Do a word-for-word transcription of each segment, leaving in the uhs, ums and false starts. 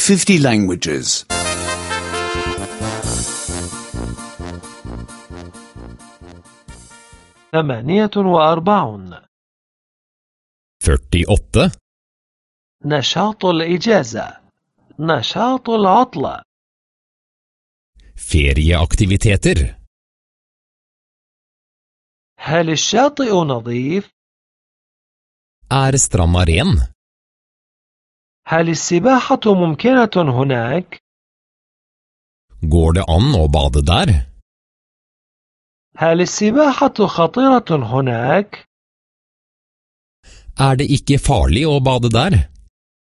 fifty languages. ثمانية وأربعون. førtiåtte. نشاط الإجازة. نشاط العطلة. Ferieaktiviteter. هل الشاطئ نظيف؟ Er stranda ren? هل السباحة ممكنة هناك؟ Går det an å bade der? هل السباحة خطيرة هناك؟ Er det ikke farlig å bade der?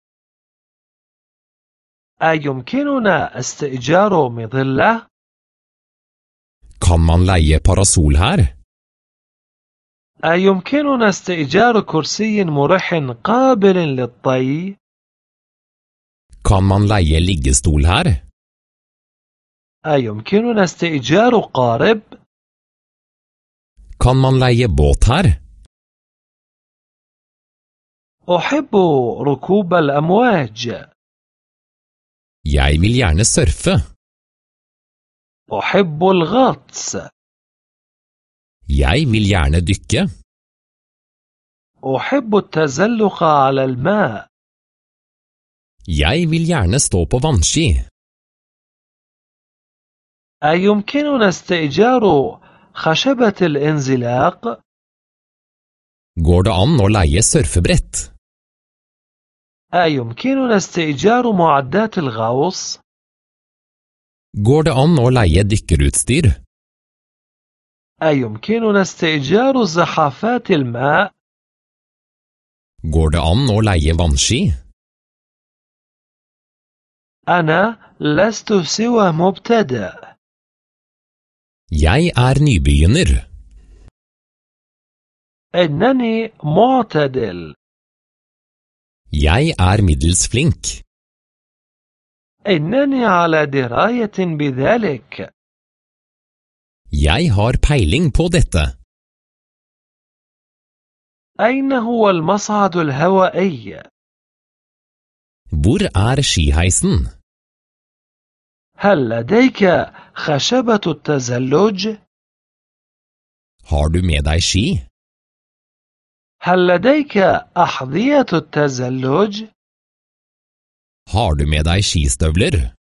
أيمكننا استئجار مظلة؟ Kan man leie parasol her? أيمكننا استئجار كرسي مريح قابل للطي؟ Kan man leie liggestol her? أيمكننا استئجار قارب؟ Kan man leie båt her? أحب ركوب الأمواج. Jeg vil gjerne surfe. أحب الغطس. Jeg vil gjerne dykke. أحب التزلق على الماء. Jeg vil gjerne stå på vannski. أيمكننا استئجار خشبة الانزلاق؟ Går det an å leie surfebrett? أيمكننا استئجار معدات الغوص؟ Går det an å leie dykkerutstyr? أيمكننا استئجار زحافات الماء؟ Går det an å leie vannski? أنا لست سوى مبتدئ. Jeg er nybegynner. إنني معتدل. Jeg er middels flink. إنني على دراية بذلك. Jeg har peiling på dette. أين هو المصعد الهوائي؟ Hvor er skiheisen? هل لديك خشبة التزلج؟ Har du med deg ski? هل لديك أحذية التزلج؟ Har du med deg skistøvler?